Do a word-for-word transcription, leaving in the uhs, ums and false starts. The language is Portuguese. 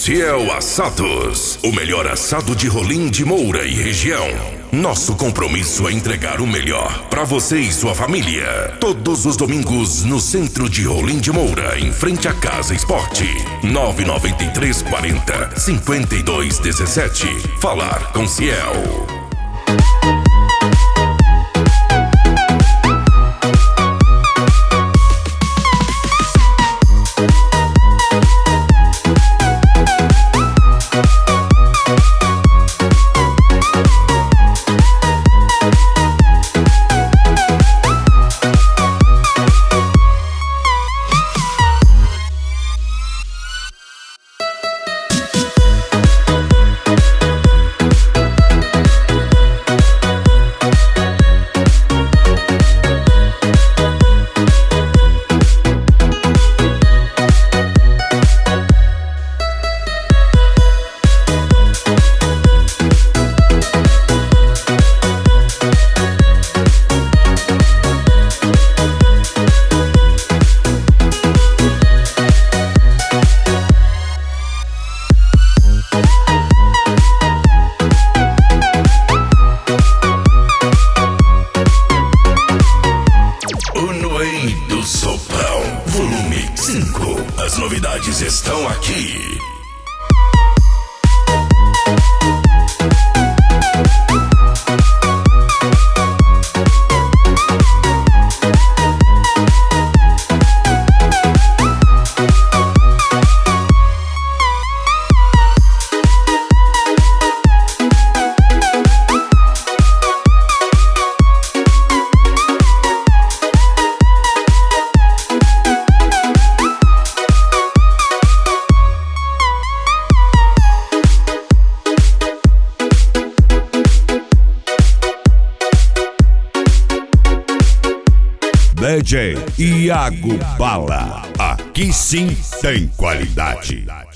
Ciel Assados, o melhor assado de Rolim de Moura e região. Nosso compromisso é entregar o melhor para você e sua família. Todos os domingos no centro de Rolim de Moura, em frente à Casa Esporte. nove nove três quatro zero, cinco dois um sete. Falar com Ciel. Do Sopão, volume cinco. As novidades estão aqui. D J Iago Bala, aqui sim tem qualidade.